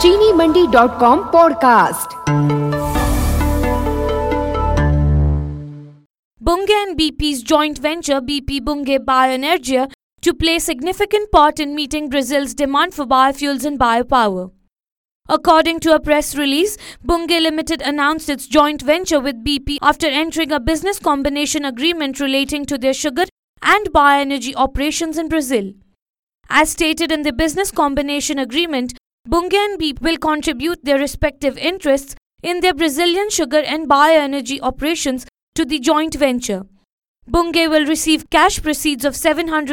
चीनीमंडी.com podcast. Bunge and BP's joint venture BP Bunge Bioenergia to play a significant part in meeting Brazil's demand for biofuels and biopower. According to a press release, Bunge Limited announced its joint venture with BP after entering a business combination agreement relating to their sugar and bioenergy operations in Brazil. As stated in the business combination agreement, Bunge and BP will contribute their respective interests in their Brazilian sugar and bioenergy operations to the joint venture. Bunge will receive cash proceeds of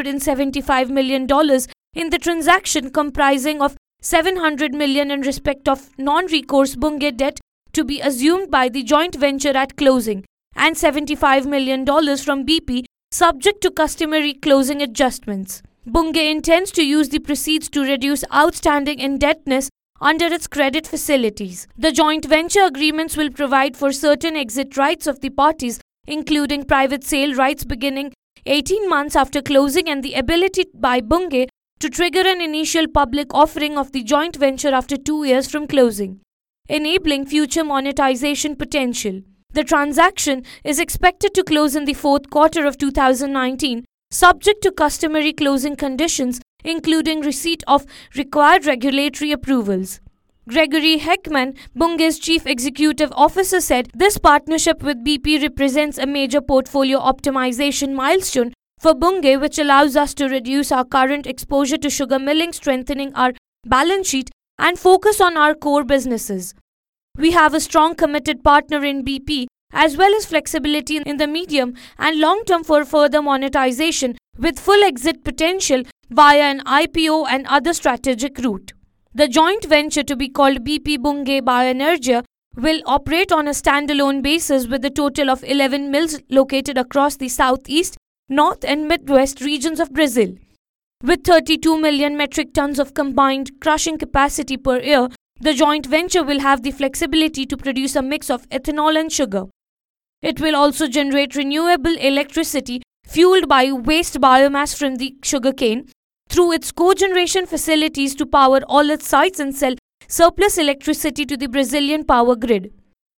$775 million in the transaction, comprising of $700 million in respect of non-recourse Bunge debt to be assumed by the joint venture at closing, and $75 million from BP subject to customary closing adjustments. Bunge intends to use the proceeds to reduce outstanding indebtedness under its credit facilities. The joint venture agreements will provide for certain exit rights of the parties, including private sale rights beginning 18 months after closing and the ability by Bunge to trigger an initial public offering of the joint venture after 2 years from closing, enabling future monetization potential. The transaction is expected to close in the fourth quarter of 2019, subject to customary closing conditions, including receipt of required regulatory approvals. Gregory Heckman, Bunge's chief executive officer, said this partnership with BP represents a major portfolio optimization milestone for Bunge, which allows us to reduce our current exposure to sugar milling, strengthening our balance sheet, and focus on our core businesses. We have a strong committed partner in BP, as well as flexibility in the medium and long term for further monetization, with full exit potential via an IPO and other strategic route. The joint venture, to be called BP Bunge Bioenergia, will operate on a standalone basis with a total of 11 mills located across the southeast, north and midwest regions of Brazil. With 32 million metric tons of combined crushing capacity per year, the joint venture will have the flexibility to produce a mix of ethanol and sugar. It will also generate renewable electricity fueled by waste biomass from the sugarcane through its cogeneration facilities to power all its sites and sell surplus electricity to the Brazilian power grid.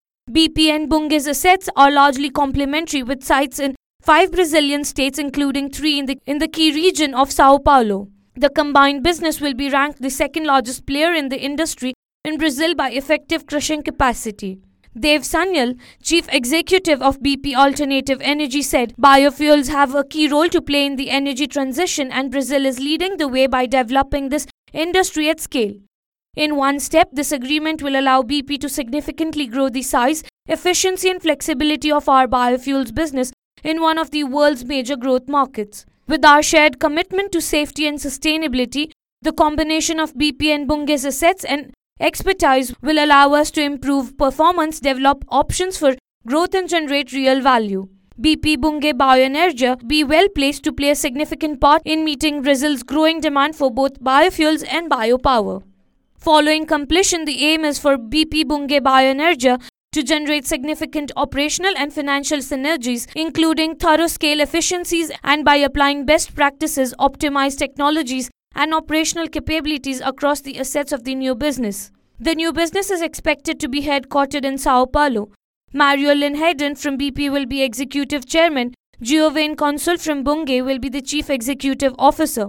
BP and Bunge's assets are largely complementary, with sites in 5 Brazilian states, including 3 in the key region of Sao Paulo. The combined business will be ranked the second largest player in the industry in Brazil by effective crushing capacity. Dev Sanyal, chief executive of BP Alternative Energy, said biofuels have a key role to play in the energy transition, and Brazil is leading the way by developing this industry at scale. In one step, this agreement will allow BP to significantly grow the size, efficiency and flexibility of our biofuels business in one of the world's major growth markets. With our shared commitment to safety and sustainability, the combination of BP and Bunge's assets and expertise will allow us to improve performance, develop options for growth and generate real value. BP Bunge Bioenergia be well placed to play a significant part in meeting Brazil's growing demand for both biofuels and biopower. Following completion, the aim is for BP Bunge Bioenergia to generate significant operational and financial synergies, including thorough scale efficiencies, and by applying best practices, optimize technologies and operational capabilities across the assets of the new business. The new business is expected to be headquartered in Sao Paulo. Mario Linhaden from BP will be executive chairman. Giovanni Consul from Bunge will be the chief executive officer.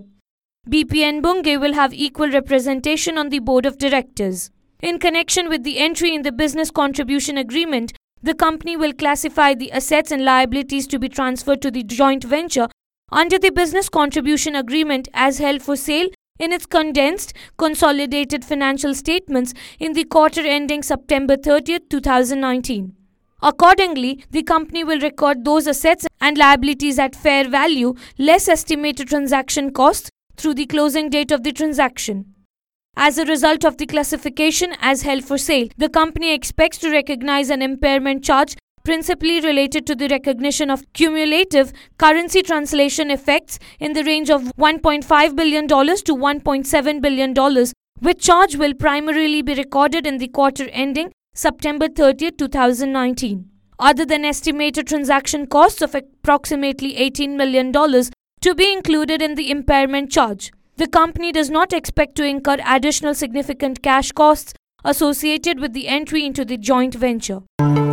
BP and Bunge will have equal representation on the board of directors. In connection with the entry in the business contribution agreement, the company will classify the assets and liabilities to be transferred to the joint venture under the business contribution agreement as held for sale in its condensed, consolidated financial statements in the quarter ending September 30th, 2019. Accordingly, the company will record those assets and liabilities at fair value, less estimated transaction costs, through the closing date of the transaction. As a result of the classification as held for sale, the company expects to recognize an impairment charge principally related to the recognition of cumulative currency translation effects in the range of $1.5 billion to $1.7 billion, which charge will primarily be recorded in the quarter ending September 30, 2019. Other than estimated transaction costs of approximately $18 million to be included in the impairment charge, The company does not expect to incur additional significant cash costs associated with the entry into the joint venture.